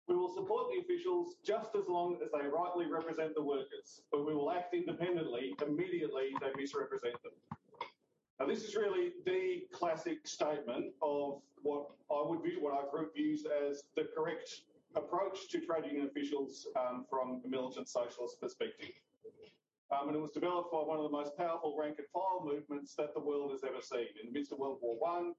We will support the officials just as long as they rightly represent the workers, but we will act independently immediately they misrepresent them. Now, this is really the classic statement of what our group views as the correct approach to trade union officials from a militant socialist perspective. And it was developed by one of the most powerful rank and file movements that the world has ever seen. In the midst of World War I,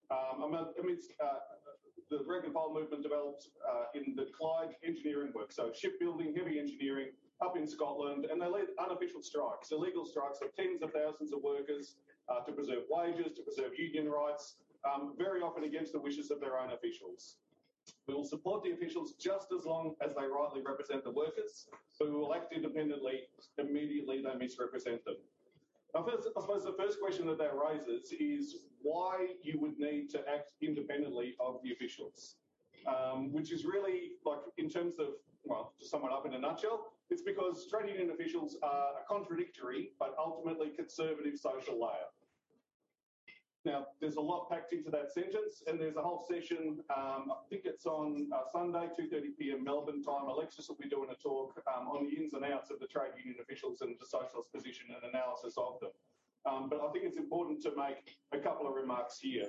the rank and file movement developed in the Clyde engineering work, so shipbuilding, heavy engineering, up in Scotland, and they led unofficial strikes, illegal strikes of tens of thousands of workers to preserve wages, to preserve union rights, very often against the wishes of their own officials. We will support the officials just as long as they rightly represent the workers, but we will act independently immediately they misrepresent them. Now, first, I suppose the first question that raises is why you would need to act independently of the officials, which is really, like, in terms of, well, to sum it up in a nutshell, it's because trade union officials are a contradictory but ultimately conservative social layer. Now, there's a lot packed into that sentence, and there's a whole session, I think it's on Sunday, 2:30 p.m. Melbourne time. Alexis will be doing a talk on the ins and outs of the trade union officials and the socialist position and analysis of them. But I think it's important to make a couple of remarks here.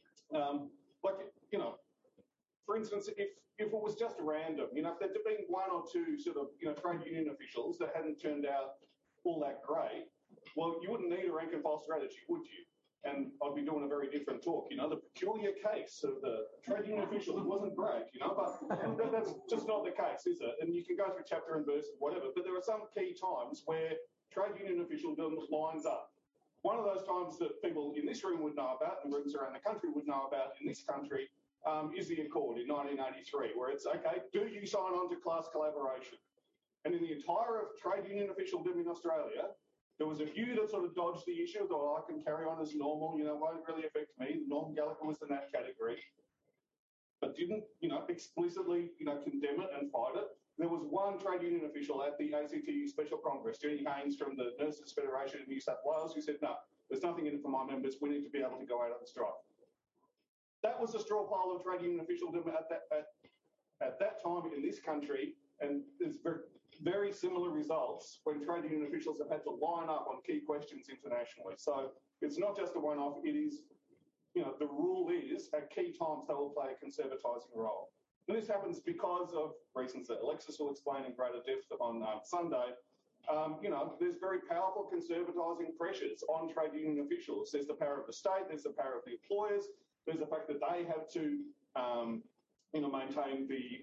For instance, if it was just random, if there'd been one or two sort of, trade union officials that hadn't turned out all that great, well, you wouldn't need a rank and file strategy, would you? And I'd be doing a very different talk, the peculiar case of the trade union official. It wasn't great, but that's just not the case, is it? And you can go through chapter and verse and whatever, but there are some key times where trade union officialdom lines up. One of those times that people in this room would know about, and rooms around the country would know about in this country, is the Accord in 1983, where it's, okay, do you sign on to class collaboration? And in the entire of trade union officialdom in Australia, there was a few that sort of dodged the issue, thought, I can carry on as normal, it won't really affect me. Norm Gallagher was in that category, but didn't, explicitly, condemn it and fight it. There was one trade union official at the ACTU Special Congress, Jenny Haynes from the Nurses Federation in New South Wales, who said, no, there's nothing in it for my members. We need to be able to go out on strike. That was the straw pile of trade union officialdom at that time in this country, and there's very, very similar results when trade union officials have had to line up on key questions internationally. So it's not just a one-off, it is, the rule is at key times they will play a conservatising role. And this happens because of reasons that Alexis will explain in greater depth on Sunday. There's very powerful conservatising pressures on trade union officials. There's the power of the state, there's the power of the employers, there's the fact that they have to maintain the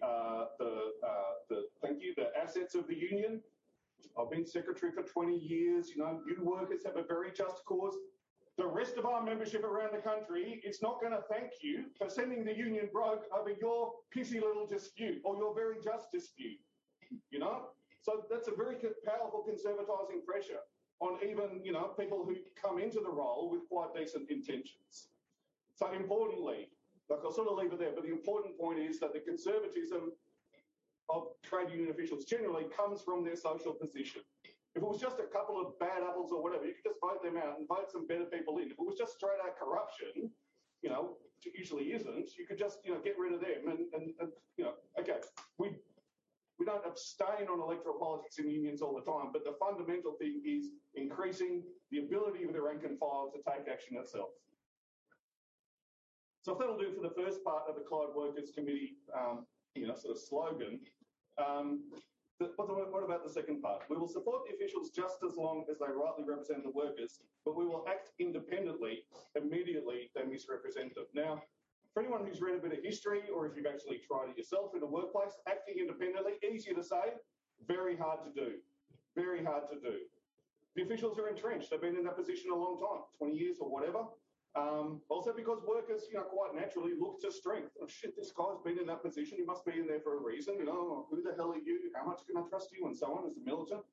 assets of the union. I've been secretary for 20 years. You workers have a very just cause. The rest of our membership around the country is not going to thank you for sending the union broke over your pissy little dispute or your very just dispute. So that's a very powerful conservatising pressure on even, people who come into the role with quite decent intentions. So importantly, I'll sort of leave it there, but the important point is that the conservatism of trade union officials generally comes from their social position. If it was just a couple of bad apples or whatever, you could just vote them out and vote some better people in. If it was just straight out corruption, which it usually isn't, you could just, get rid of them and okay, we don't abstain on electoral politics in unions all the time, but the fundamental thing is increasing the ability of the rank and file to take action itself. So if that'll do for the first part of the Clyde Workers Committee, sort of slogan, what about the second part? We will support the officials just as long as they rightly represent the workers, but we will act independently immediately they misrepresent them. Now, for anyone who's read a bit of history, or if you've actually tried it yourself in a workplace, acting independently, easier to say, very hard to do. Very hard to do. The officials are entrenched. They've been in that position a long time, 20 years or whatever. Also because workers, quite naturally look to strength. Oh, shit, this guy's been in that position. He must be in there for a reason. Who the hell are you? How much can I trust you? And so on as a militant.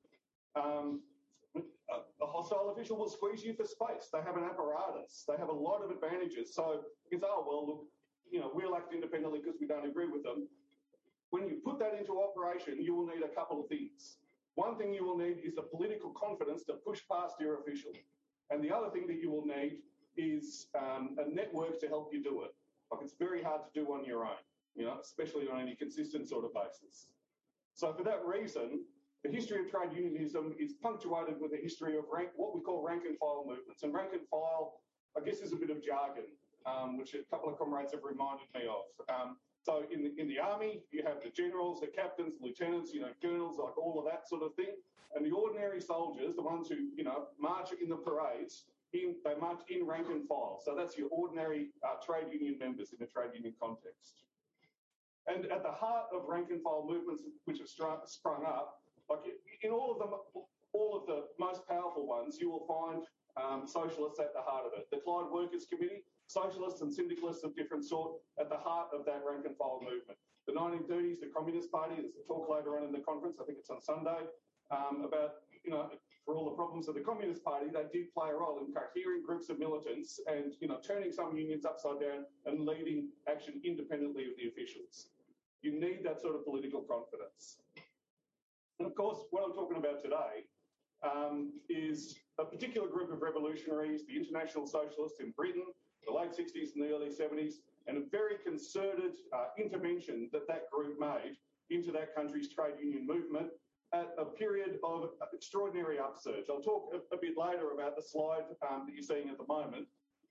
A hostile official will squeeze you for space. They have an apparatus. They have a lot of advantages. So you can say, oh, well, look, we'll act independently because we don't agree with them. When you put that into operation, you will need a couple of things. One thing you will need is the political confidence to push past your official. And the other thing that you will need is a network to help you do it. Like, it's very hard to do on your own. especially on any consistent sort of basis. So for that reason, the history of trade unionism is punctuated with a history of what we call rank and file movements. And rank and file, I guess, is a bit of jargon, which a couple of comrades have reminded me of. So in the army, you have the generals, the captains, lieutenants, colonels, like all of that sort of thing. And the ordinary soldiers, the ones who, march in the parades, they march in rank and file. So that's your ordinary trade union members in a trade union context. And at the heart of rank and file movements which have sprung up, like in all of them, all of the most powerful ones, you will find socialists at the heart of it. The Clyde Workers' Committee, socialists and syndicalists of different sort at the heart of that rank and file movement. The 1930s, the Communist Party, there's a talk later on in the conference, I think it's on Sunday, about, for all the problems of the Communist Party, they did play a role in cohering groups of militants and, turning some unions upside down and leading action independently of the officials. You need that sort of political confidence. And of course, what I'm talking about today is a particular group of revolutionaries, the International Socialists in Britain, the late 60s and the early 70s, and a very concerted intervention that group made into that country's trade union movement at a period of extraordinary upsurge. I'll talk a bit later about the slide that you're seeing at the moment.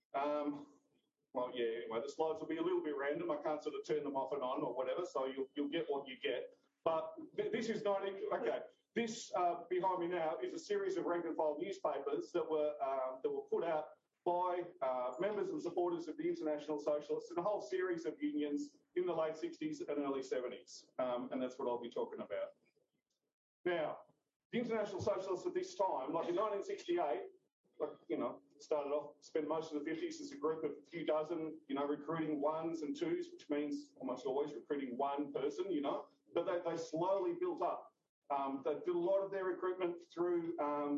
Anyway, the slides will be a little bit random. I can't sort of turn them off and on or whatever, so you'll get what you get. But this is not, okay, this behind me now is a series of rank and file newspapers that were put out by members and supporters of the International Socialists and a whole series of unions in the late 60s and early 70s. And that's what I'll be talking about. Now, the International Socialists at this time, like in 1968, started off, spent most of the 50s as a group of a few dozen, recruiting ones and twos, which means almost always recruiting one person, but they slowly built up. They did a lot of their recruitment through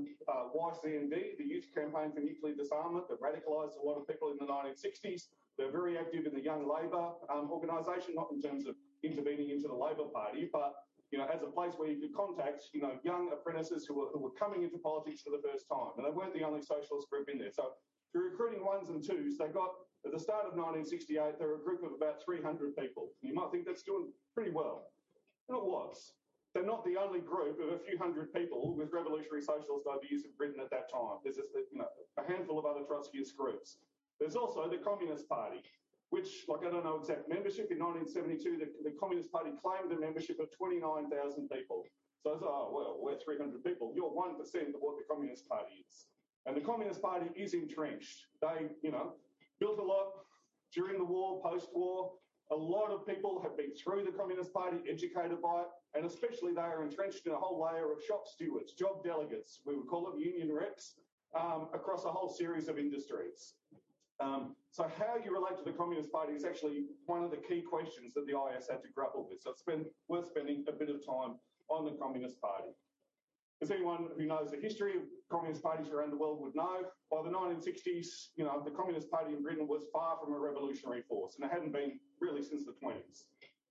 YCND, the Youth Campaign for Nuclear Disarmament, that radicalised a lot of people in the 1960s. They're very active in the Young Labor organisation, not in terms of intervening into the Labor Party, but as a place where you could contact, young apprentices who were coming into politics for the first time. And they weren't the only socialist group in there. So through recruiting ones and twos, they got, at the start of 1968, they were a group of about 300 people. You might think that's doing pretty well. And it was. They're not the only group of a few hundred people with revolutionary socialist ideas in Britain at that time. There's a handful of other Trotskyist groups. There's also the Communist Party, which, I don't know exact membership, in 1972, the Communist Party claimed a membership of 29,000 people. So I was, we're 300 people. You're 1% of what the Communist Party is. And the Communist Party is entrenched. They, built a lot during the war, post-war. A lot of people have been through the Communist Party, educated by it, and especially they are entrenched in a whole layer of shop stewards, job delegates, we would call them union reps, across a whole series of industries. So how you relate to the Communist Party is actually one of the key questions that the IS had to grapple with. So it's worth spending a bit of time on the Communist Party. As anyone who knows the history of Communist parties around the world would know, by the 1960s, the Communist Party in Britain was far from a revolutionary force, and it hadn't been really since the 20s.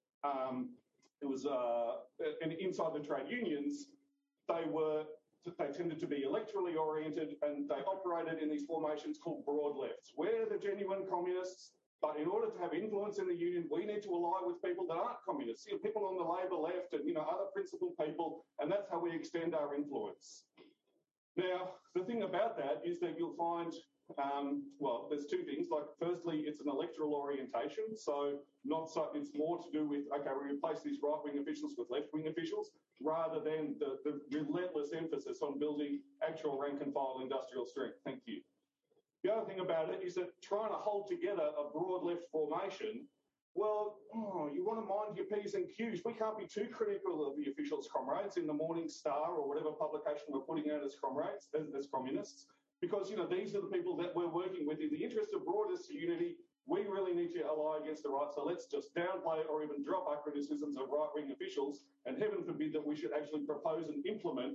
It was, and inside the trade unions, they tended to be electorally oriented, and they operated in these formations called broad lefts. We're the genuine communists, but in order to have influence in the union, we need to ally with people that aren't communists, people on the Labor left and other principled people, and that's how we extend our influence. Now, the thing about that is that you'll find, there's two things. Like, firstly, it's an electoral orientation, so it's more to do with, okay, we replace these right-wing officials with left-wing officials, rather than the relentless emphasis on building actual rank-and-file industrial strength. Thank you. The other thing about it is that trying to hold together a broad left formation, you want to mind your P's and Q's. We can't be too critical of the officials, comrades, in the Morning Star or whatever publication we're putting out as comrades, as communists, because, these are the people that we're working with. In the interest of broadest unity, we really need to ally against the right, so let's just downplay or even drop our criticisms of right-wing officials, and heaven forbid that we should actually propose and implement,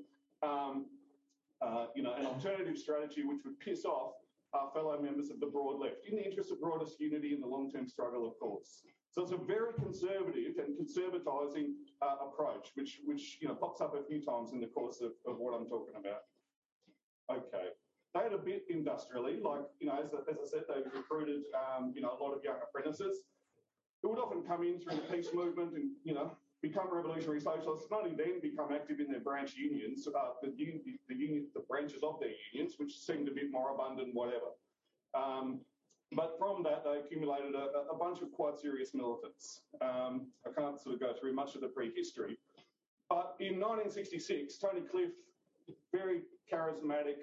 an alternative strategy which would piss off our fellow members of the broad left, in the interest of broadest unity in the long-term struggle, of course. So it's a very conservative and conservatising approach, which pops up a few times in the course of what I'm talking about. Okay. They had a bit industrially, like, as I said, they recruited, a lot of young apprentices. who would often come in through the peace movement and, become revolutionary socialists, not only then become active in their branch unions, the branches of their unions, which seemed a bit moribund and whatever. But from that, they accumulated a bunch of quite serious militants. I can't sort of go through much of the prehistory. But in 1966, Tony Cliff, very charismatic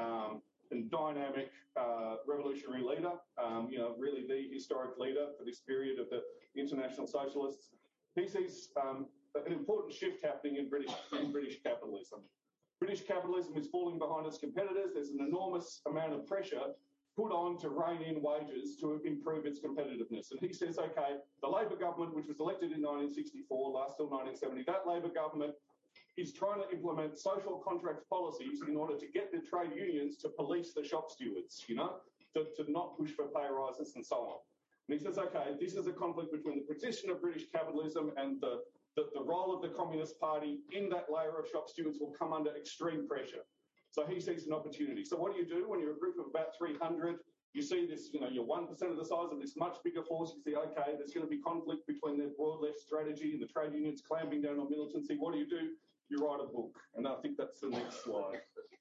and dynamic revolutionary leader, really the historic leader for this period of the International Socialists, he sees an important shift happening in British capitalism. British capitalism is falling behind its competitors. There's an enormous amount of pressure put on to rein in wages to improve its competitiveness. And he says, okay, the Labor government, which was elected in 1964, lasts till 1970, that Labor government is trying to implement social contract policies in order to get the trade unions to police the shop stewards, to not push for pay rises and so on. And he says, okay, this is a conflict between the position of British capitalism and the role of the Communist Party in that layer of shop stewards will come under extreme pressure. So he sees an opportunity. So what do when you're a group of about 300? You see this, you're 1% of the size of this much bigger force. You see, okay, there's going to be conflict between their broad left strategy and the trade unions clamping down on militancy. What do? You write a book. And I think that's the next slide.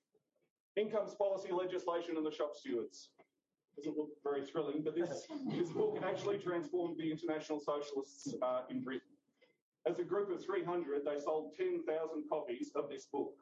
Incomes policy legislation and the shop stewards. Doesn't look very thrilling, but this book actually transformed the International Socialists in Britain. As a group of 300, they sold 10,000 copies of this book.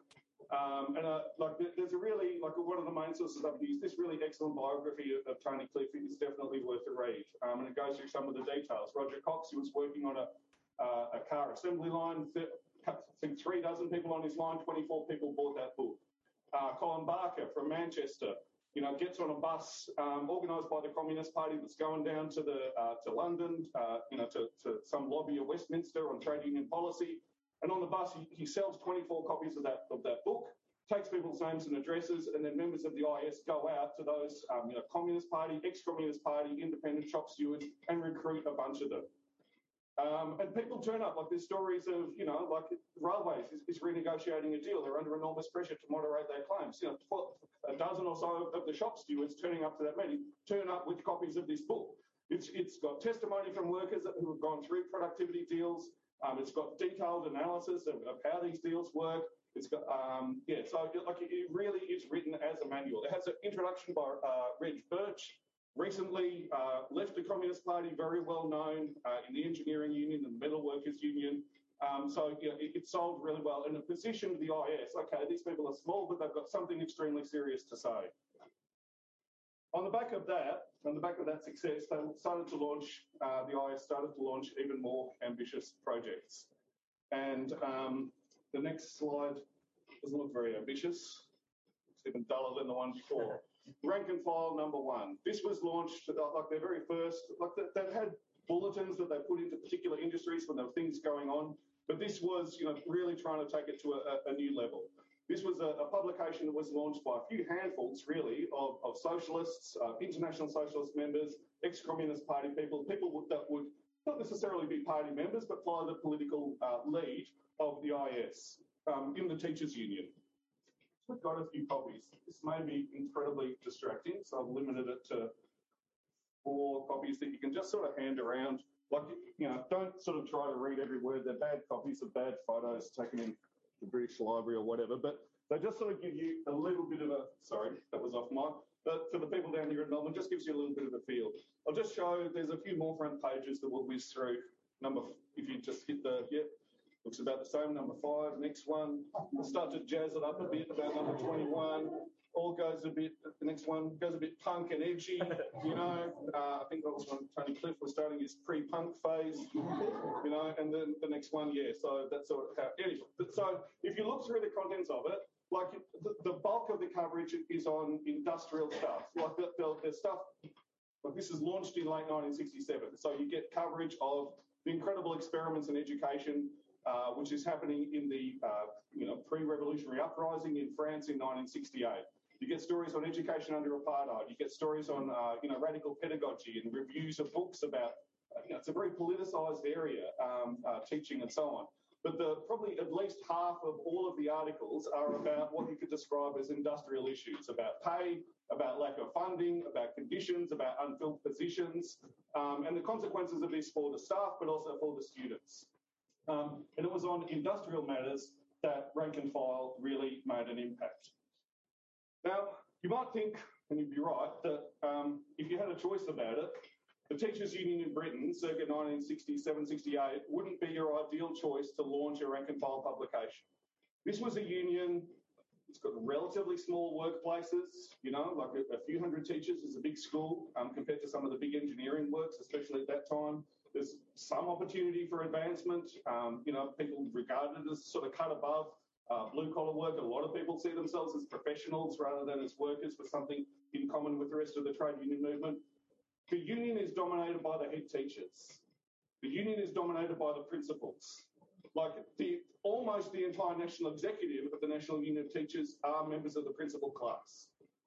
There's a really, one of the main sources I've used, this really excellent biography of Tony Cliff is definitely worth a read. And it goes through some of the details. Roger Cox, who was working on a car assembly line, I think 3 dozen people on his line, 24 people bought that book. Colin Barker from Manchester, gets on a bus organised by the Communist Party that's going down to London, to some lobby of Westminster on trade union policy. And on the bus, he sells 24 copies of that book, takes people's names and addresses, and then members of the IS go out to those, Communist Party, ex-Communist Party, independent shop stewards, and recruit a bunch of them. And people turn up, there's stories of, Railways is renegotiating a deal. They're under enormous pressure to moderate their claims. A dozen or so of the shop stewards turning up to that meeting turn up with copies of this book. It's got testimony from workers who have gone through productivity deals. It's got detailed analysis of how these deals work. It's got, it really is written as a manual. It has an introduction by Reg Birch, recently left the Communist Party, very well known in the engineering union and the metal workers union. It sold really well and it positioned the IS. Okay, these people are small, but they've got something extremely serious to say. On the back of that success, they started to launch, the IS started to launch even more ambitious projects. And the next slide doesn't look very ambitious. It's even duller than the one before. Rank and file number 1. This was launched their very first, they've had bulletins that they put into particular industries when there were things going on, but this was, really trying to take it to a new level. This was a publication that was launched by a few handfuls, really, of socialists, international socialist members, ex-Communist Party people that would not necessarily be party members, but follow the political lead of the IS in the teachers' union. We've got a few copies. This may be incredibly distracting, so I've limited it to 4 copies that you can just sort of hand around. Don't sort of try to read every word. They're bad copies of bad photos taken in the British Library or whatever, but they just sort of give you a little bit of a, sorry, that was off mic, but for the people down here in Melbourne, just gives you a little bit of a feel. I'll just show, there's a few more front pages that we'll whiz through. If you just hit the, looks about the same, number 5, next one. We'll start to jazz it up a bit about number 21. All goes a bit, the next one goes a bit punk and edgy, I think that was when Tony Cliff was starting his pre-punk phase, and then the next one, so that's sort of how, anyway. So if you look through the contents of it, the bulk of the coverage is on industrial stuff, the stuff, this is launched in late 1967, so you get coverage of the incredible experiments in education, which is happening in the pre-revolutionary uprising in France in 1968. You get stories on education under apartheid. You get stories on radical pedagogy and reviews of books about. It's a very politicised area, teaching and so on. but probably at least half of all of the articles are about what you could describe as industrial issues, about pay, about lack of funding, about conditions, about unfilled positions, and the consequences of this for the staff, but also for the students. And it was on industrial matters that rank and file really made an impact. Now, you might think, and you'd be right, that if you had a choice about it, the Teachers' Union in Britain, circa 1967, 68, wouldn't be your ideal choice to launch a rank and file publication. This was a union, it's got relatively small workplaces, you know, like a few hundred teachers is a big school compared to some of the big engineering works, especially at that time. There's some opportunity for advancement. You know, people regarded as sort of cut above blue-collar work. A lot of people see themselves as professionals rather than as workers with something in common with the rest of the trade union movement. The union is dominated by the head teachers. The union is dominated by the principals. Like almost the entire national executive of the National Union of Teachers are members of the principal class.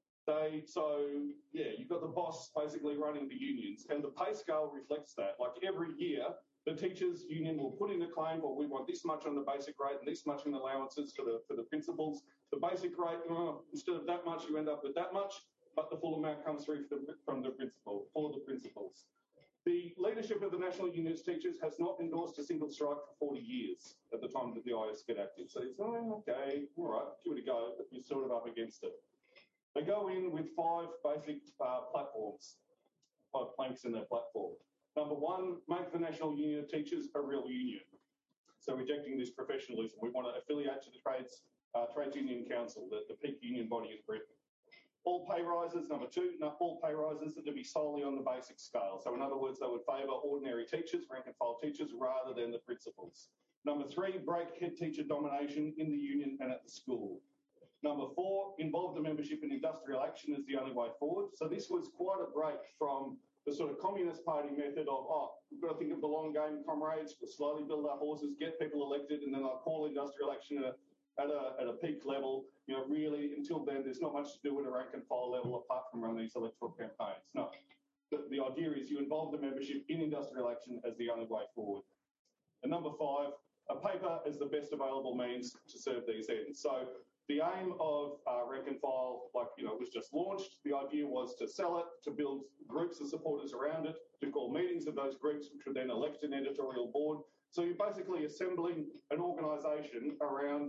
You've got the boss basically running the unions, and the pay scale reflects that. Like every year, the teachers' union will put in a claim, well, we want this much on the basic rate and this much in allowances for the principals. The basic rate, instead of that much, you end up with that much, but the full amount comes through from the principal, for the principals. The leadership of the National Union of Teachers has not endorsed a single strike for 40 years at the time that the IS get active. So it's, okay, all right, give it a go, but you're sort of up against it. They go in with 5 basic platforms, 5 planks in their platform. Number 1, make the National Union of Teachers a real union. So rejecting this professionalism. We want to affiliate to the Trades Union Council, the peak union body in Britain. All pay rises, number 2, all pay rises are to be solely on the basic scale. So in other words, they would favour ordinary teachers, rank and file teachers, rather than the principals. Number 3, break head teacher domination in the union and at the school. Number 4, involve the membership in industrial action as the only way forward. So this was quite a break from the sort of Communist Party method of, we've got to think of the long game, comrades, we'll slowly build our horses, get people elected, and then I'll call industrial action at a peak level. You know, really, until then, there's not much to do at a rank and file level apart from running these electoral campaigns. No. The idea is you involve the membership in industrial action as the only way forward. And number 5, a paper is the best available means to serve these ends. So the aim of rank and file, was just launched. The idea was to sell it, to build groups of supporters around it, to call meetings of those groups, which would then elect an editorial board. So you're basically assembling an organisation around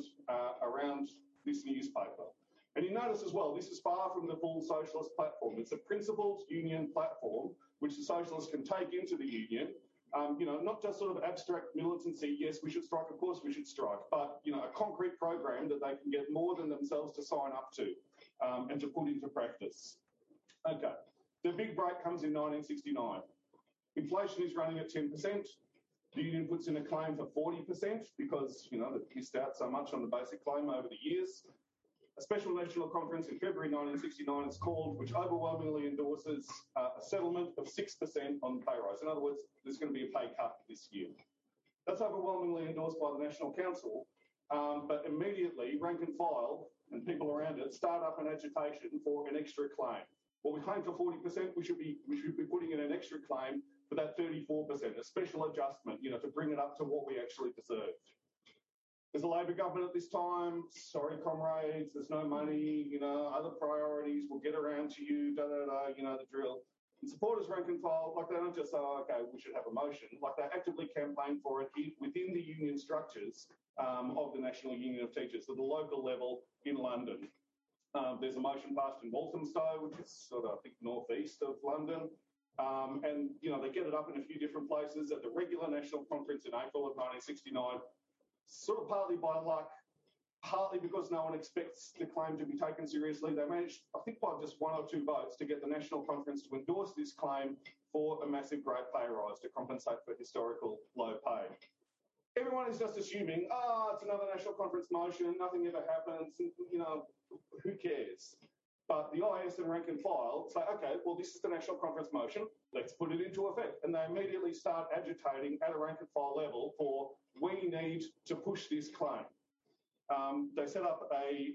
this newspaper. And you notice as well, this is far from the full socialist platform. It's a principles union platform, which the socialists can take into the union. Not just sort of abstract militancy, yes, we should strike, of course we should strike, but, a concrete program that they can get more than themselves to sign up to and to put into practice. Okay, the big break comes in 1969. Inflation is running at 10%. The union puts in a claim for 40% because, they've missed out so much on the basic claim over the years. A special national conference in February 1969 is called, which overwhelmingly endorses a settlement of 6% on pay rise. In other words, there's going to be a pay cut this year. That's overwhelmingly endorsed by the National Council, but immediately rank and file and people around it start up an agitation for an extra claim. Well, we claim for 40%, we should be putting in an extra claim for that 34%, a special adjustment, to bring it up to what we actually deserve. There's a Labor government at this time. Sorry, comrades, there's no money, other priorities, we'll get around to you, the drill. And supporters rank and file, they don't just say, okay, we should have a motion. They actively campaign for it within the union structures of the National Union of Teachers at the local level in London. There's a motion passed in Walthamstow, which is sort of, I think, northeast of London. And they get it up in a few different places at the regular national conference in April of 1969. Sort of partly by luck, partly because no one expects the claim to be taken seriously. They managed, I think by just 1 or 2 votes, to get the National Conference to endorse this claim for a massive great pay rise to compensate for historical low pay. Everyone is just assuming, it's another National Conference motion, nothing ever happens, who cares? But the IS and rank and file say, okay, well, this is the National Conference motion, let's put it into effect. And they immediately start agitating at a rank and file level for, we need to push this claim. They set up an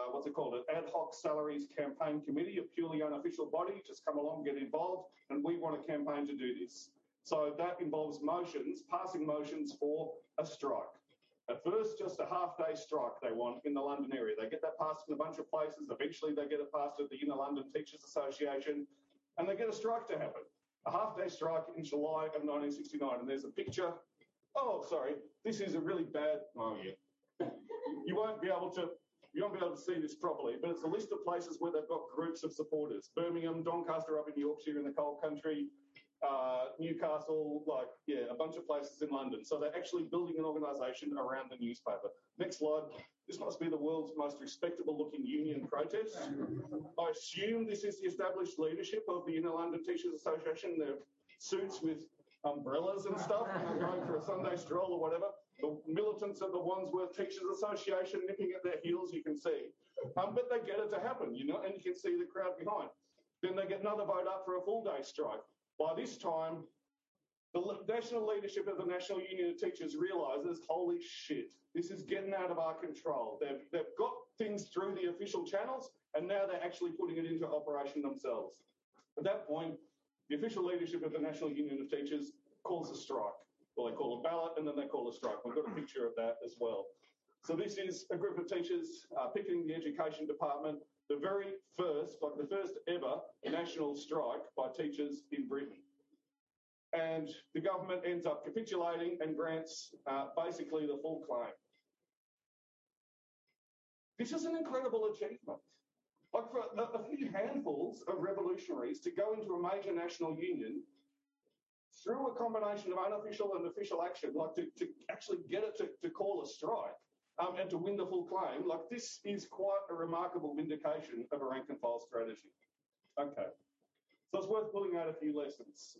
ad hoc salaries campaign committee, a purely unofficial body, just come along, get involved, and we want a campaign to do this. So that involves motions, passing motions for a strike. At first, just a half-day strike they want in the London area. They get that passed in a bunch of places. Eventually, they get it passed at the Inner London Teachers Association, and they get a strike to happen. A half-day strike in July of 1969, and there's a picture. Oh, sorry, this is a really bad. Oh yeah, you won't be able to see this properly, but it's a list of places where they've got groups of supporters: Birmingham, Doncaster up in Yorkshire in the coal country, Newcastle, a bunch of places in London. So they're actually building an organisation around the newspaper. Next slide. This must be the world's most respectable-looking union protest. I assume this is the established leadership of the Inner London Teachers Association. Their suits with umbrellas and stuff, going for a Sunday stroll or whatever. The militants of the Wandsworth Teachers Association nipping at their heels, you can see. But they get it to happen, and you can see the crowd behind. Then they get another vote up for a full-day strike. By this time, the national leadership of the National Union of Teachers realises, holy shit, this is getting out of our control. They've got things through the official channels, and now they're actually putting it into operation themselves. At that point, the official leadership of the National Union of Teachers calls a strike. Well, they call a ballot, and then they call a strike. We've got a picture of that as well. So this is a group of teachers picketing the Education Department, the very first, the first ever national strike by teachers in Britain. And the government ends up capitulating and grants basically the full claim. This is an incredible achievement. For a few handfuls of revolutionaries to go into a major national union through a combination of unofficial and official action, to actually get it to call a strike and to win the full claim, this is quite a remarkable vindication of a rank and file strategy. Okay, so it's worth pulling out a few lessons.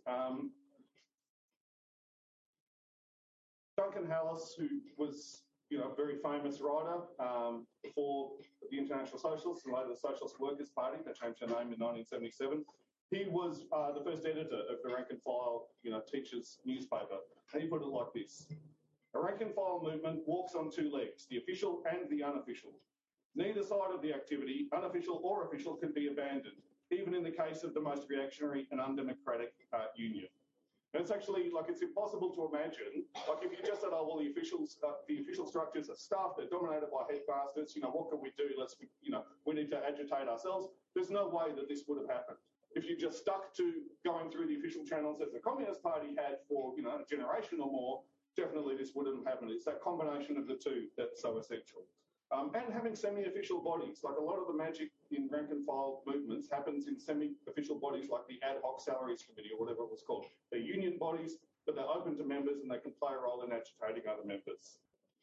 Duncan Hallis, who was a very famous writer for the International Socialists and later the Socialist Workers' Party, that changed their name in 1977. He was the first editor of the rank and file, teachers' newspaper, and he put it like this: a rank and file movement walks on two legs, the official and the unofficial. Neither side of the activity, unofficial or official, can be abandoned, even in the case of the most reactionary and undemocratic union. And it's actually it's impossible to imagine, if you just said, oh, well, the official structures are stuffed, they're dominated by headmasters, what can we do? We need to agitate ourselves. There's no way that this would have happened. If you just stuck to going through the official channels as the Communist Party had for, a generation or more, definitely this wouldn't have happened. It's that combination of the two that's so essential. And having semi-official bodies, a lot of the magic in rank and file movements happens in semi-official bodies like the Ad Hoc Salaries Committee or whatever it was called. They're union bodies, but they're open to members and they can play a role in agitating other members.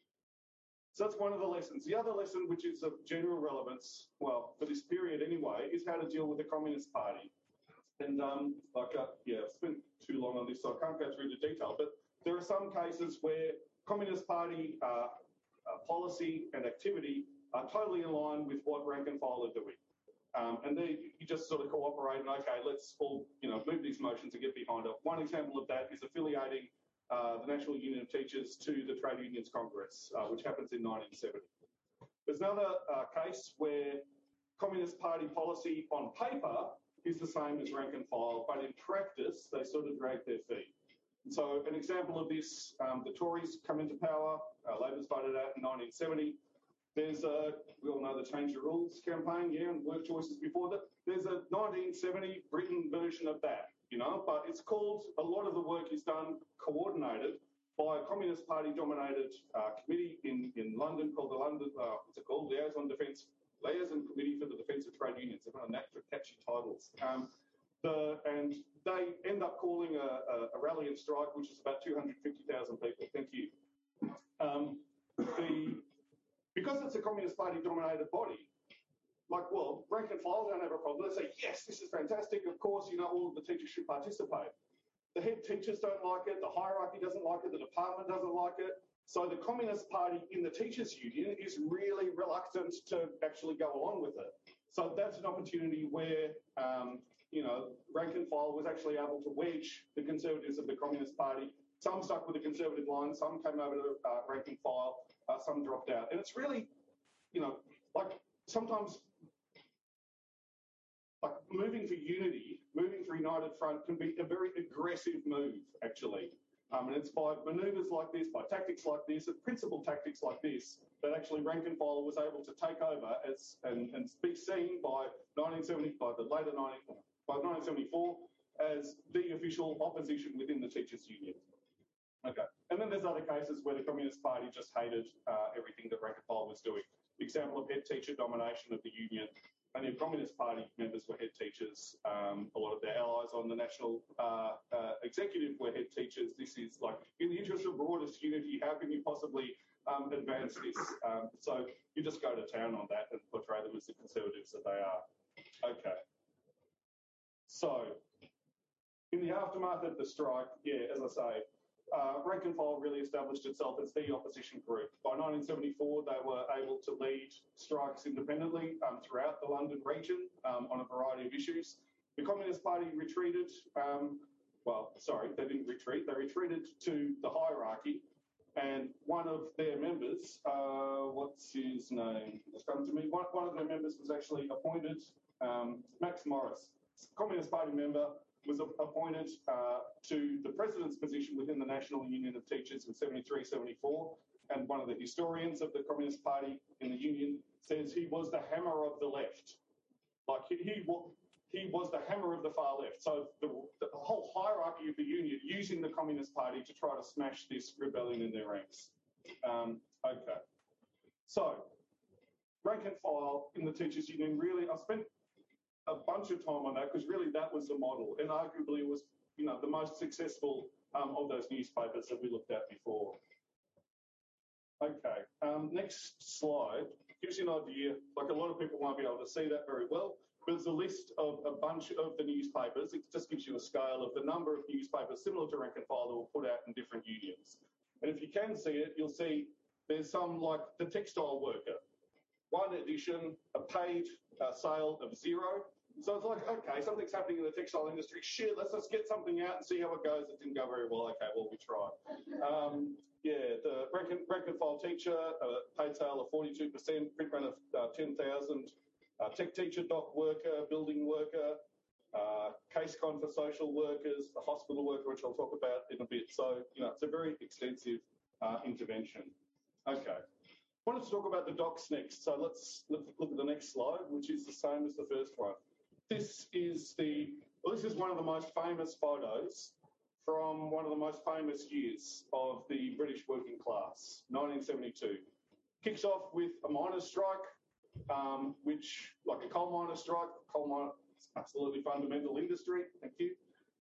So that's one of the lessons. The other lesson, which is of general relevance, well, for this period anyway, is how to deal with the Communist Party. And I've spent too long on this, so I can't go through the detail, but there are some cases where Communist Party policy and activity are totally in line with what rank and file are doing. And then you just sort of cooperate and, okay, let's all, move these motions and get behind it. One example of that is affiliating the National Union of Teachers to the Trade Unions Congress, which happens in 1970. There's another case where Communist Party policy on paper is the same as rank and file, but in practice, they sort of drag their feet. And so an example of this, the Tories come into power, Labor's voted out in 1970. There's we all know the Change the Rules campaign, and work choices before that. There's a 1970 Britain version of that, but it's called, a lot of the work is done coordinated by a Communist Party dominated committee in London called the London, Liaison Committee for the Defence of Trade Unions. They've got a knack for catchy titles. And they end up calling a rally and strike, which is about 250,000 people. Thank you. Because it's a Communist Party dominated body, rank and file don't have a problem. They say, yes, this is fantastic. Of course, all of the teachers should participate. The head teachers don't like it. The hierarchy doesn't like it. The department doesn't like it. So the Communist Party in the teachers' union is really reluctant to actually go along with it. So that's an opportunity where, rank and file was actually able to wedge the Conservatives of the Communist Party. Some stuck with the Conservative line, some came over to rank and file, some dropped out. And it's really, sometimes, moving for unity, moving for United Front can be a very aggressive move, actually. And it's by manoeuvres like this, by tactics like this, and principal tactics like this, that actually rank and file was able to take over and be seen by 1970, by 1974 as the official opposition within the teachers' union. Okay, and then there's other cases where the Communist Party just hated everything that rank and file was doing. The example of head teacher domination of the union. Only Communist Party members were head teachers. A lot of their allies on the national executive were head teachers. This is like, in the interest of broadest unity, how can you possibly advance this? So you just go to town on that and portray them as the conservatives that they are. Okay. So in the aftermath of the strike, yeah, as I say, rank and file really established itself as the opposition group. By 1974, they were able to lead strikes independently throughout the London region on a variety of issues. The Communist Party retreated, they didn't retreat, they retreated to the hierarchy, and one of their members, what's his name? It's come to me. One of their members was actually appointed, Max Morris, Communist Party member, was appointed to the president's position within the National Union of Teachers in 73, 74. And one of the historians of the Communist Party in the union says he was the hammer of the left. Like he was the hammer of the far left. So the whole hierarchy of the union using the Communist Party to try to smash this rebellion in their ranks. Okay. So rank and file in the teachers union, really, I spent a bunch of time on that because really that was the model, and arguably it was, the most successful of those newspapers that we looked at before. Okay, next slide gives you an idea. Like, a lot of people won't be able to see that very well, but there's a list of a bunch of the newspapers. It just gives you a scale of the number of newspapers similar to rank and file that were put out in different unions. And if you can see it, you'll see there's some, like the Textile Worker, one edition, a paid sale of 0. So it's like, okay, something's happening in the textile industry. Shit, let's just get something out and see how it goes. It didn't go very well. Okay, well, we tried. The rank and file teacher, paid sale of 42%, print run of 10,000. Tech teacher, dock worker, building worker, case con for social workers, the hospital worker, which I'll talk about in a bit. So, it's a very extensive intervention. Okay. I wanted to talk about the docs next. So let's look at the next slide, which is the same as the first one. This is one of the most famous photos from one of the most famous years of the British working class, 1972. Kicks off with a miners' strike, which, like a coal miners' strike, coal mine is absolutely fundamental industry. Thank you.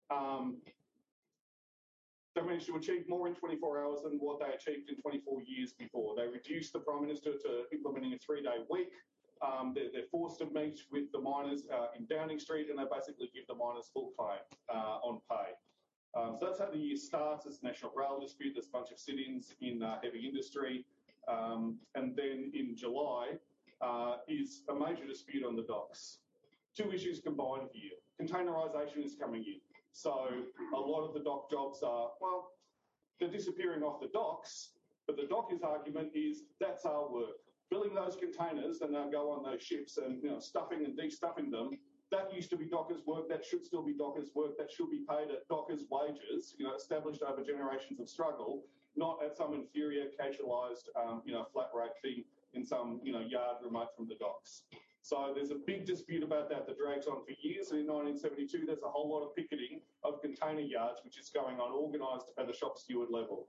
They managed to achieve more in 24 hours than what they achieved in 24 years before. They reduced the Prime Minister to implementing a 3-day week. They're forced to meet with the miners in Downing Street, and they basically give the miners full claim on pay. So that's how the year starts. It's a national rail dispute. There's a bunch of sit-ins in heavy industry. And then in July is a major dispute on the docks. Two issues combined here. Containerisation is coming in. So a lot of the dock jobs are, well, they're disappearing off the docks, but the dockers' argument is that's our work. Filling those containers and they'll go on those ships and stuffing and de-stuffing them, that used to be dockers' work, that should still be dockers' work, that should be paid at dockers' wages, established over generations of struggle, not at some inferior, casualised, flat rate thing in some, yard remote from the docks. So there's a big dispute about that drags on for years. And in 1972, there's a whole lot of picketing of container yards, which is going on organised at a shop steward level.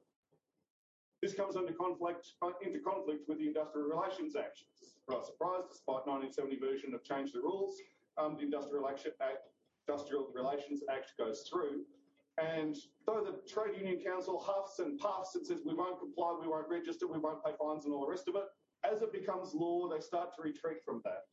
This comes into conflict with the Industrial Relations Act. Surprise, surprise, despite 1970 version of Change the Rules, the Industrial Relations Act goes through. And though the Trade Union Council huffs and puffs and says we won't comply, we won't register, we won't pay fines and all the rest of it, as it becomes law, they start to retreat from that.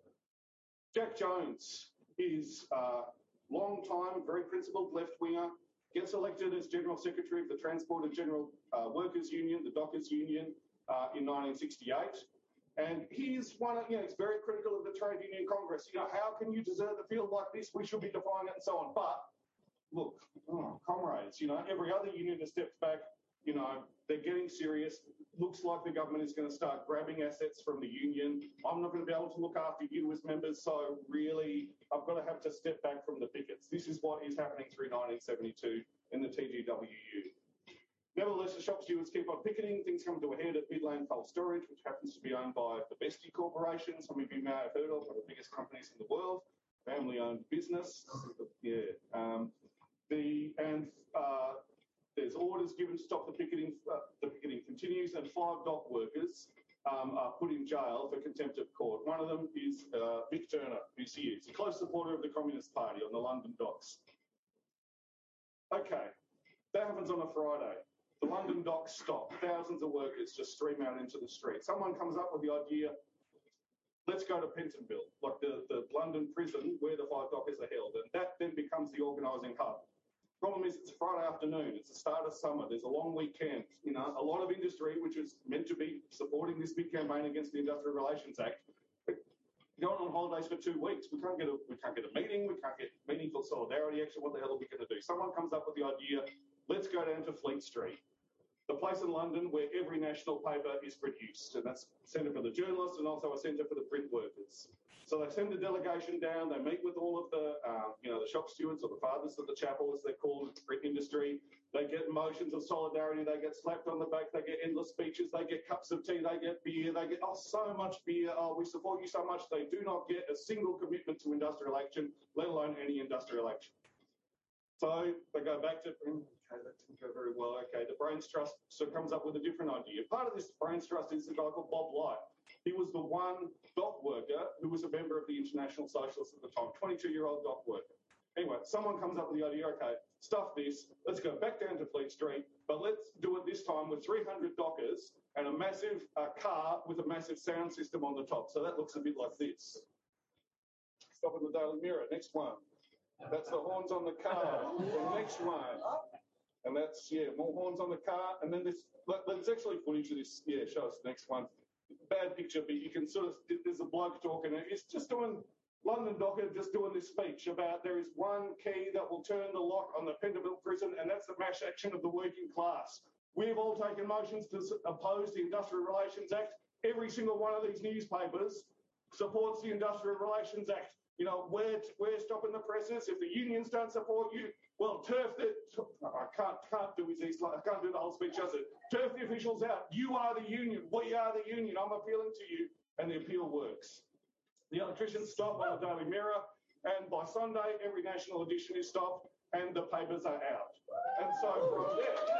Jack Jones is a long-time, very principled left-winger, gets elected as General Secretary of the Transport and General Workers Union, the Dockers Union, in 1968. And he's he's very critical of the Trade Union Congress. How can you desert the field like this? We should be defying it and so on. But look, comrades, every other union has stepped back. They're getting serious. Looks like the government is going to start grabbing assets from the union. I'm not going to be able to look after you as members, so really I've got to have to step back from the pickets. This is what is happening through 1972 in the TGWU. Nevertheless, the shop stewards keep on picketing. Things come to a head at Midland Cold Storage, which happens to be owned by the Bestie Corporation. Some of you may have heard of, one of the biggest companies in the world, family-owned business. Yeah. There's orders given to stop the picketing. The picketing continues, and 5 dock workers are put in jail for contempt of court. One of them is Vic Turner, who's here. He's a close supporter of the Communist Party on the London docks. Okay, that happens on a Friday. The London docks stop. Thousands of workers just stream out into the street. Someone comes up with the idea, let's go to Pentonville, like the London prison where the 5 dockers are held, and that then becomes the organising hub. Problem is, it's a Friday afternoon. It's the start of summer. There's a long weekend. You know, a lot of industry, which is meant to be supporting this big campaign against the Industrial Relations Act, going on holidays for 2 weeks. We can't get a meeting. We can't get meaningful solidarity action. What the hell are we going to do? Someone comes up with the idea, let's go down to Fleet Street, the place in London where every national paper is produced, and that's a centre for the journalists and also a centre for the print workers. So they send a delegation down. They meet with all of the, the shop stewards or the fathers of the chapel, as they're called in the print industry. They get motions of solidarity. They get slapped on the back. They get endless speeches. They get cups of tea. They get beer. They get, so much beer. Oh, we support you so much. They do not get a single commitment to industrial action, let alone any industrial action. So they go back to, okay, that didn't go very well. Okay, the Brains Trust comes up with a different idea. Part of this Brains Trust is a guy called Bob Light. He was the one dock worker who was a member of the International Socialists at the time, 22-year-old dock worker. Anyway, someone comes up with the idea, okay, stuff this, let's go back down to Fleet Street, but let's do it this time with 300 dockers and a massive car with a massive sound system on the top. So that looks a bit like this. Stop in the Daily Mirror, next one. That's the horns on the car. The next one. And that's, more horns on the car. And then there's actually footage of this. Yeah, show us the next one. Bad picture, but you can sort of, there's a bloke talking. He's just doing, London docker just doing this speech about there is one key that will turn the lock on the Pentonville prison, and that's the mass action of the working class. We've all taken motions to oppose the Industrial Relations Act. Every single one of these newspapers supports the Industrial Relations Act. You know, we're stopping the presses. If the unions don't support you, well, turf the... I can't do the whole speech, does it? Turf the officials out. You are the union. We are the union. I'm appealing to you. And the appeal works. The electricians stop on the Daily Mirror, and by Sunday, every national edition is stopped, and the papers are out. And so from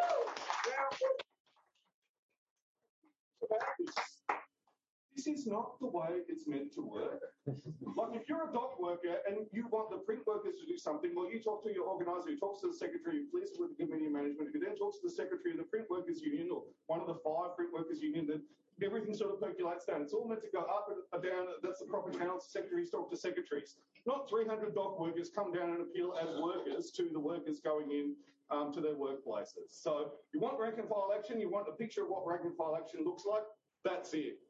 there... This is not the way it's meant to work. Like, if you're a dock worker and you want the print workers to do something, well, you talk to your organiser, who talks to the secretary, who lists with the committee of management, who then talks to the secretary of the print workers union, or one of the 5 print workers union, then everything sort of percolates down. It's all meant to go up and down. That's the proper channels. Secretaries talk to secretaries. Not 300 dock workers come down and appeal as workers to the workers going in to their workplaces. So you want rank and file action, you want a picture of what rank and file action looks like, that's it.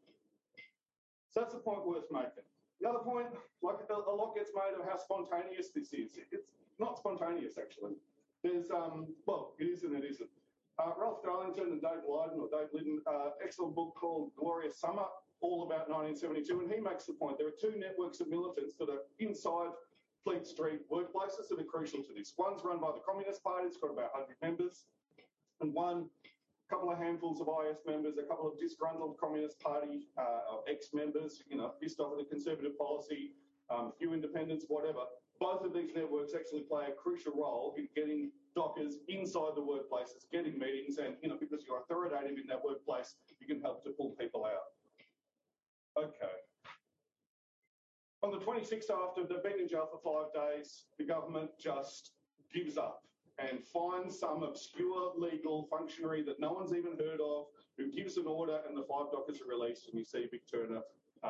So that's the point worth making. The other point, like a lot gets made of how spontaneous this is. It's not spontaneous, actually. There's, well, it is and it isn't. Ralph Darlington and Dave Lydon, excellent book called Glorious Summer, all about 1972, and he makes the point there are 2 networks of militants that are inside Fleet Street workplaces that are crucial to this. One's run by the Communist Party, it's got about 100 members, and a couple of handfuls of IS members, a couple of disgruntled Communist Party ex-members, pissed off at the Conservative policy, a few independents, whatever. Both of these networks actually play a crucial role in getting dockers inside the workplaces, getting meetings, and, because you're authoritative in that workplace, you can help to pull people out. Okay. On the 26th after they've been in jail for 5 days, the government just gives up and finds some obscure legal functionary that no one's even heard of, who gives an order, and the 5 dockers are released, and you see Vic Turner,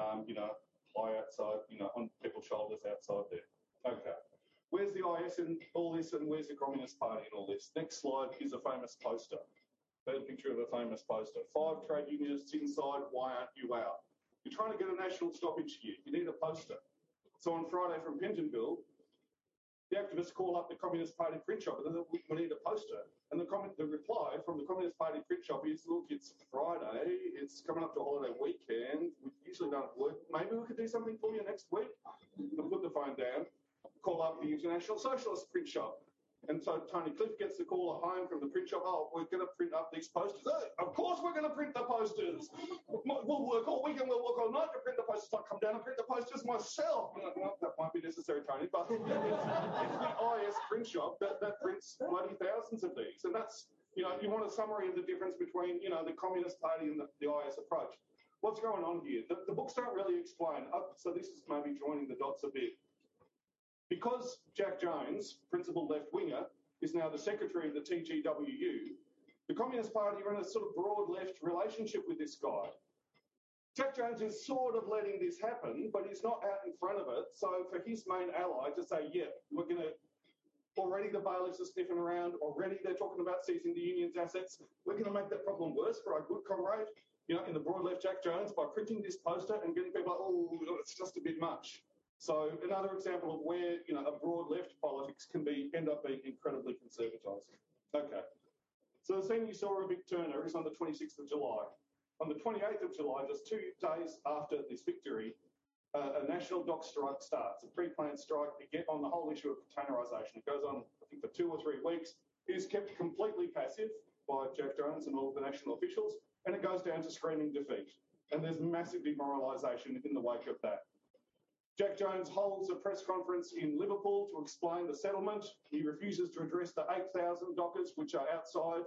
fly outside, on people's shoulders outside there. Okay. Where's the IS in all this, and where's the Communist Party in all this? Next slide is a famous poster. There's a picture of a famous poster. 5 trade unionists inside, why aren't you out? You're trying to get a national stoppage here. You need a poster. So on Friday from Pentonville, the activists call up the Communist Party print shop and we need a poster. And the reply from the Communist Party print shop is, look, it's Friday, it's coming up to a holiday weekend, we usually don't work, maybe we could do something for you next week. They'll put the phone down, call up the International Socialist print shop. And so Tony Cliff gets the call at home from the print shop, oh, we're going to print up these posters. Oh, of course we're going to print the posters. We'll work all weekend, we'll work all night to print the posters. I'll come down and print the posters myself. Well, that might be necessary, Tony, but it's the IS print shop that prints bloody thousands of these. And that's, you know, you want a summary of the difference between, you know, the Communist Party and the IS approach. What's going on here? The books don't really explain. So this is maybe joining the dots a bit. Because Jack Jones, principal left-winger, is now the secretary of the TGWU, the Communist Party are in a sort of broad left relationship with this guy. Jack Jones is sort of letting this happen, but he's not out in front of it. So for his main ally to say, yeah, we're going to, already the bailiffs are sniffing around, already they're talking about seizing the union's assets, we're going to make that problem worse for our good comrade, you know, in the broad left Jack Jones, by printing this poster and getting people like, oh, it's just a bit much. So another example of where, you know, a broad left politics can end up being incredibly conservatising. Okay. So the scene you saw of Vic Turner is on the 26th of July. On the 28th of July, just 2 days after this victory, a national dock strike starts, a pre-planned strike to get on the whole issue of containerisation. It goes on, I think, for 2 or 3 weeks. It is kept completely passive by Jack Jones and all of the national officials, and it goes down to screaming defeat. And there's massive demoralisation in the wake of that. Jack Jones holds a press conference in Liverpool to explain the settlement. He refuses to address the 8,000 dockers which are outside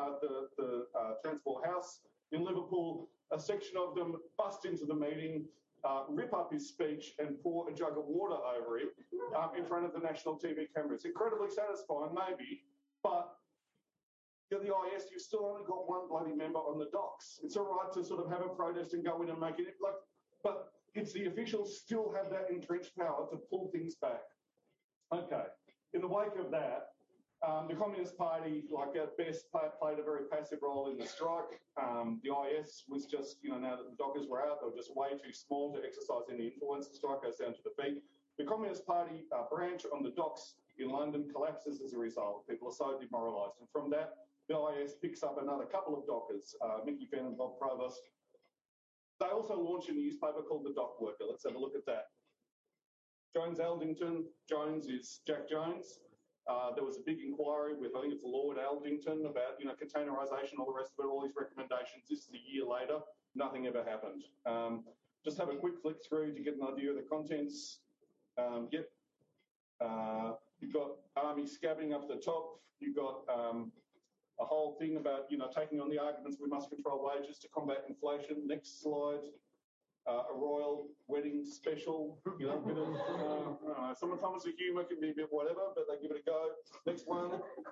the Transport House in Liverpool. A section of them bust into the meeting, rip up his speech and pour a jug of water over him in front of the national TV cameras. Incredibly satisfying, maybe, but you're the IS, you've still only got one bloody member on the docks. It's all right to sort of have a protest and go in and make it, like, but it's the officials still have that entrenched power to pull things back. Okay. In the wake of that, the Communist Party, like at best, played a very passive role in the strike. The IS was just, you know, now that the dockers were out, they were just way too small to exercise any influence. The strike goes down to defeat. The Communist Party branch on the docks in London collapses as a result. People are so demoralised. And from that, the IS picks up another couple of dockers, Mickey Fenn and Bob Provost. They also launched a newspaper called The Dock Worker. Let's have a look at that. Jones Aldington. Jones is Jack Jones. There was a big inquiry with, I think it's Lord Aldington, about, you know, containerisation, all the rest of it, all these recommendations. This is a year later. Nothing ever happened. Just have a quick flick through to get an idea of the contents. Yep. You've got Army scabbing up the top. You've got a whole thing about, you know, taking on the arguments we must control wages to combat inflation. Next slide. A royal wedding special, you know, a bit of, sometimes the humour can be a bit whatever, but they give it a go. Next one,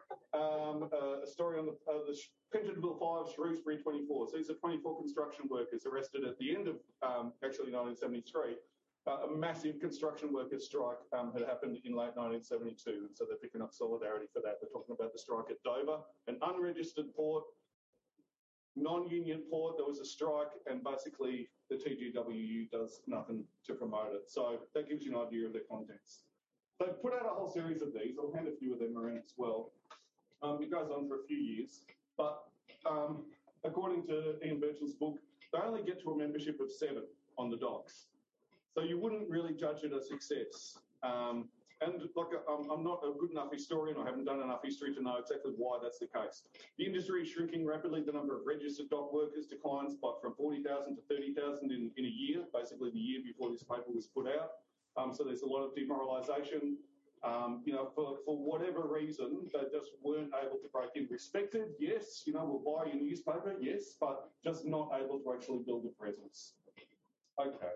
a story on the Pentonville 5, Shrewsbury 24. So these are 24 construction workers arrested at the end of, actually 1973. A massive construction workers' strike had happened in late 1972, and so they're picking up solidarity for that. They're talking about the strike at Dover, an unregistered port, non-union port. There was a strike, and basically the TGWU does nothing to promote it. So that gives you an idea of their contents. They've put out a whole series of these. I'll hand a few of them around as well. It goes on for a few years, but according to Ian Birchall's book, they only get to a membership of 7 on the docks. So you wouldn't really judge it a success. And like, I'm not a good enough historian, I haven't done enough history to know exactly why that's the case. The industry is shrinking rapidly. The number of registered dock workers declines from 40,000 to 30,000 in a year, basically the year before this paper was put out. So there's a lot of demoralisation. You know, for whatever reason, they just weren't able to break in. Respected, yes, you know, we'll buy your newspaper, yes, but just not able to actually build a presence. Okay.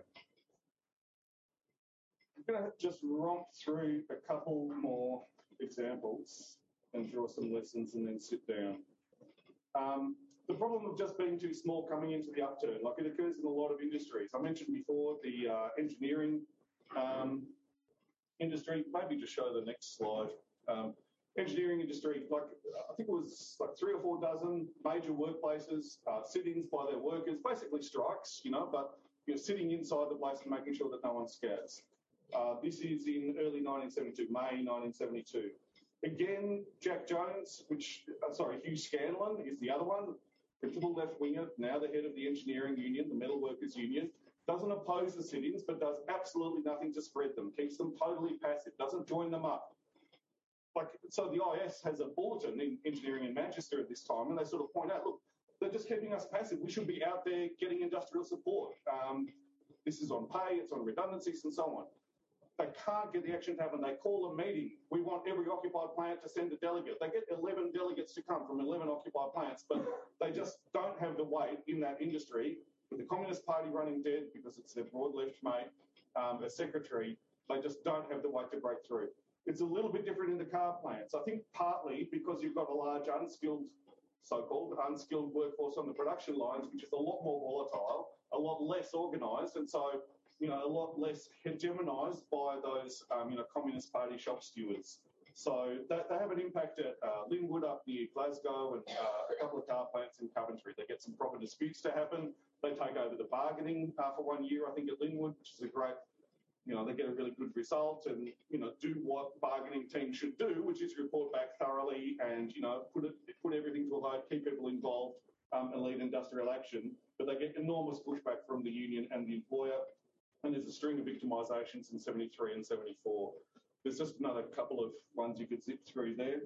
I'm going to just romp through a couple more examples and draw some lessons and then sit down. The problem of just being too small coming into the upturn, like it occurs in a lot of industries. I mentioned before the engineering industry. Maybe just show the next slide. Engineering industry, like I think it was like 3 or 4 dozen major workplaces, sit-ins by their workers, basically strikes, you know, but you're sitting inside the place and making sure that no one scats. This is in early 1972, May 1972. Again, Jack Jones, Hugh Scanlon is the other one, principal left-winger, now the head of the engineering union, the metal workers union, doesn't oppose the sit-ins, but does absolutely nothing to spread them, keeps them totally passive, doesn't join them up. so the IS has a bulletin in engineering in Manchester at this time, and they sort of point out, look, they're just keeping us passive. We should be out there getting industrial support. This is on pay, it's on redundancies and so on. They can't get the action to happen. They call a meeting. We want every occupied plant to send a delegate. They get 11 delegates to come from 11 occupied plants, but they just don't have the weight in that industry. With the Communist Party running dead because it's their broad left mate, as secretary, they just don't have the weight to break through. It's a little bit different in the car plants. I think partly because you've got a large so-called unskilled workforce on the production lines, which is a lot more volatile, a lot less organised, and so a lot less hegemonised by those Communist Party shop stewards. So they have an impact at Linwood up near Glasgow and a couple of car plants in Coventry. They get some proper disputes to happen. They take over the bargaining for 1 year, I think, at Linwood, which is a great, they get a really good result and, do what bargaining teams should do, which is report back thoroughly and, put everything to a vote, keep people involved and lead industrial action. But they get enormous pushback from the union and the employer. And there's a string of victimisations in 73 and 74. There's just another couple of ones you could zip through there.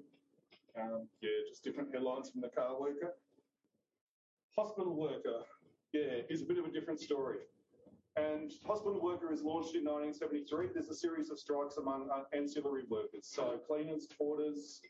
Just different headlines from the car worker. Hospital worker, is a bit of a different story. And hospital worker is launched in 1973. There's a series of strikes among ancillary workers. So cleaners, porters,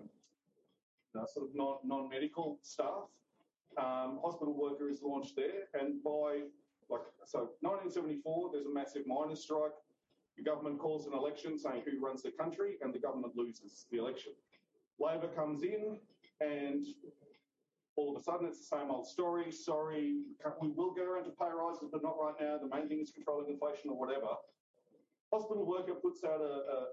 sort of non-medical staff. Hospital worker is launched there. And by 1974, there's a massive miners' strike. The government calls an election saying who runs the country, and the government loses the election. Labor comes in, and all of a sudden it's the same old story. Sorry, we will get around to pay rises, but not right now. The main thing is controlling inflation or whatever. Hospital worker puts out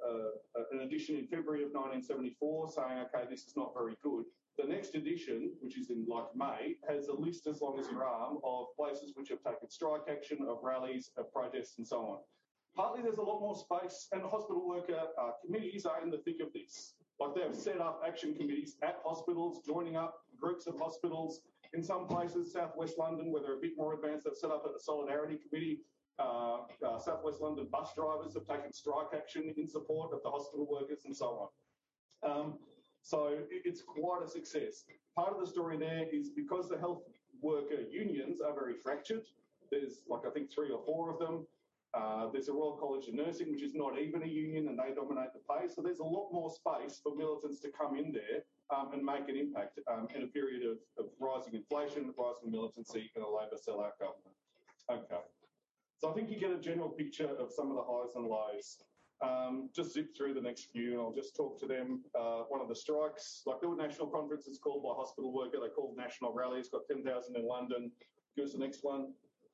an edition in February of 1974 saying, okay, this is not very good. The next edition, which is in May, has a list as long as your arm of places which have taken strike action, of rallies, of protests and so on. Partly there's a lot more space, and hospital worker committees are in the thick of this. They have set up action committees at hospitals, joining up groups of hospitals. In some places, Southwest London, where they're a bit more advanced, they've set up a solidarity committee. Southwest London bus drivers have taken strike action in support of the hospital workers and so on. So it's quite a success. Part of the story there is because the health worker unions are very fractured. There's I think 3 or 4 of them. There's a Royal College of Nursing, which is not even a union, and they dominate the pay. So there's a lot more space for militants to come in there and make an impact in a period of rising inflation, rising militancy, and a Labor sellout government. Okay. So I think you get a general picture of some of the highs and lows. Just zip through the next few and I'll just talk to them. One of the strikes, there were national conferences called by hospital worker. They called national rallies, got 10,000 in London. Give us the next one.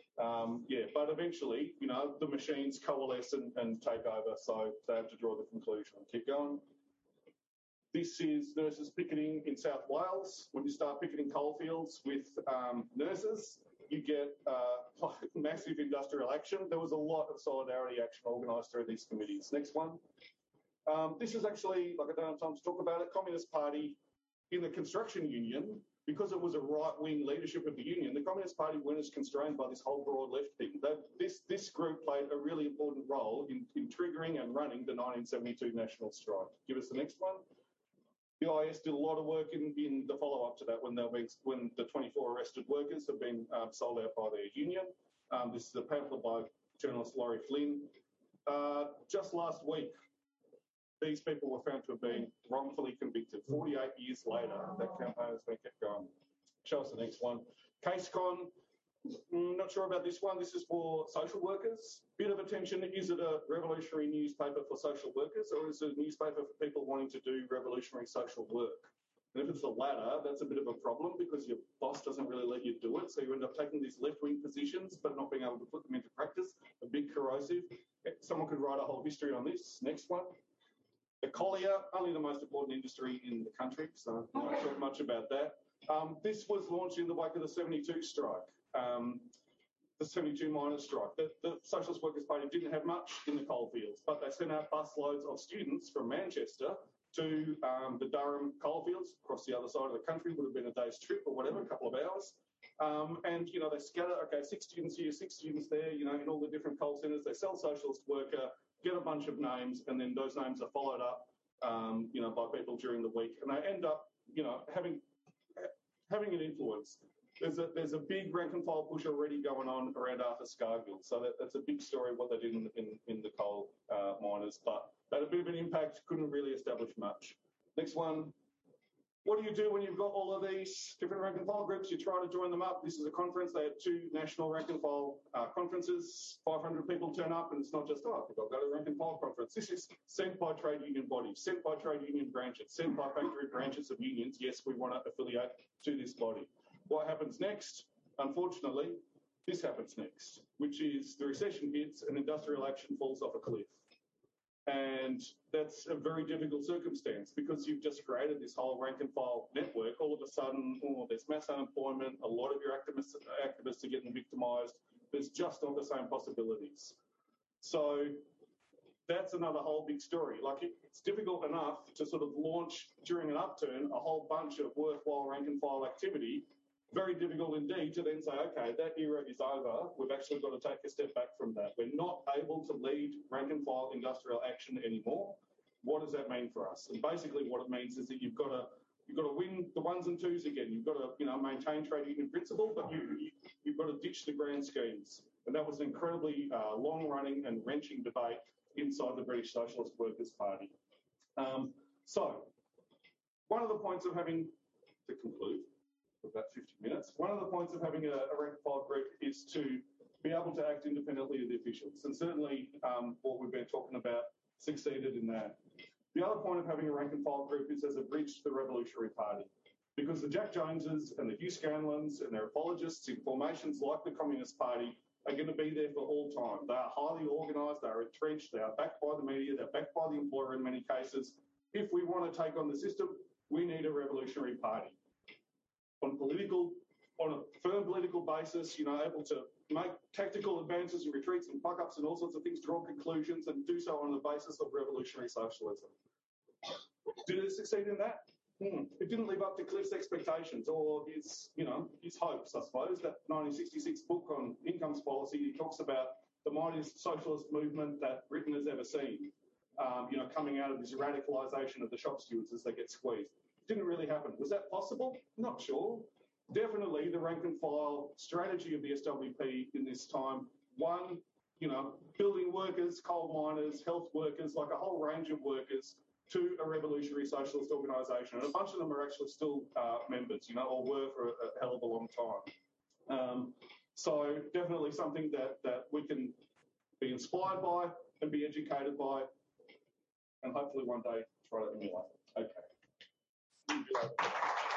But eventually, the machines coalesce and take over, so they have to draw the conclusion. Keep going. This is nurses picketing in South Wales. When you start picketing coalfields with nurses, you get massive industrial action. There was a lot of solidarity action organised through these committees. Next one. This is actually, I don't have time to talk about it, Communist Party in the construction union. Because it was a right-wing leadership of the union, the Communist Party weren't as constrained by this whole broad left thing. This group played a really important role in triggering and running the 1972 national strike. Give us the next one. The IS did a lot of work in the follow-up to that when the 24 arrested workers have been sold out by their union. This is a pamphlet by journalist Laurie Flynn. Just last week, these people were found to have been wrongfully convicted. 48 years later, that campaign has been kept going. Show us the next one. CaseCon, not sure about this one. This is for social workers. Bit of attention. Is it a revolutionary newspaper for social workers, or is it a newspaper for people wanting to do revolutionary social work? And if it's the latter, that's a bit of a problem because your boss doesn't really let you do it. So you end up taking these left-wing positions but not being able to put them into practice. A bit corrosive. Someone could write a whole history on this. Next one. The collier, only the most important industry in the country, so I'm not sure much about that. This was launched in the wake of the 72 strike, the 72 miners' strike. The Socialist Workers' Party didn't have much in the coalfields, but they sent out busloads of students from Manchester to the Durham coalfields across the other side of the country. Would have been a day's trip or whatever, a couple of hours. And, they scatter, 6 students here, 6 students there, in all the different coal centres. They sell socialist worker, get a bunch of names, and then those names are followed up by people during the week, and they end up, having an influence. There's a big rank and file push already going on around Arthur Scargill, so that's a big story what they did in the coal miners, but they had a bit of an impact, couldn't really establish much. Next one. What do you do when you've got all of these different rank and file groups? You try to join them up. This is a conference. They had 2 national rank and file conferences. 500 people turn up, and it's not just, oh, I've got to go to the rank and file conference. This is sent by trade union bodies, sent by trade union branches, sent by factory branches of unions. Yes, we want to affiliate to this body. What happens next? Unfortunately, this happens next, which is the recession hits and industrial action falls off a cliff. And that's a very difficult circumstance because you've just created this whole rank and file network. All of a sudden, there's mass unemployment. A lot of your activists are getting victimised. There's just not the same possibilities. So that's another whole big story. Like it's difficult enough to sort of launch during an upturn a whole bunch of worthwhile rank and file activity. Very difficult indeed to then say, okay, that era is over. We've actually got to take a step back from that. We're not able to lead rank and file industrial action anymore. What does that mean for us? And basically what it means is that you've got to win the ones and twos again. You've got to maintain trade union principle, but you've got to ditch the grand schemes. And that was an incredibly long-running and wrenching debate inside the British Socialist Workers' Party. So one of the points of having, to conclude, about 50 minutes. One of the points of having a rank and file group is to be able to act independently of the officials. And certainly what we've been talking about succeeded in that. The other point of having a rank and file group is as a bridge to the Revolutionary Party. Because the Jack Joneses and the Hugh Scanlons and their apologists in formations like the Communist Party are going to be there for all time. They are highly organised, they are entrenched, they are backed by the media, they're backed by the employer in many cases. If we want to take on the system, we need a Revolutionary Party. On a firm political basis, able to make tactical advances and retreats and fuck-ups and all sorts of things, draw conclusions and do so on the basis of revolutionary socialism. Did it succeed in that? It didn't live up to Cliff's expectations or his hopes, I suppose. That 1966 book on incomes policy, he talks about the mightiest socialist movement that Britain has ever seen, coming out of this radicalisation of the shop stewards as they get squeezed. Didn't really happen. Was that possible? Not sure. Definitely the rank and file strategy of the SWP in this time, one, building workers, coal miners, health workers, like a whole range of workers to a revolutionary socialist organisation. And a bunch of them are actually still members, or were for a hell of a long time. So definitely something that we can be inspired by and be educated by and hopefully one day try to emulate. Okay.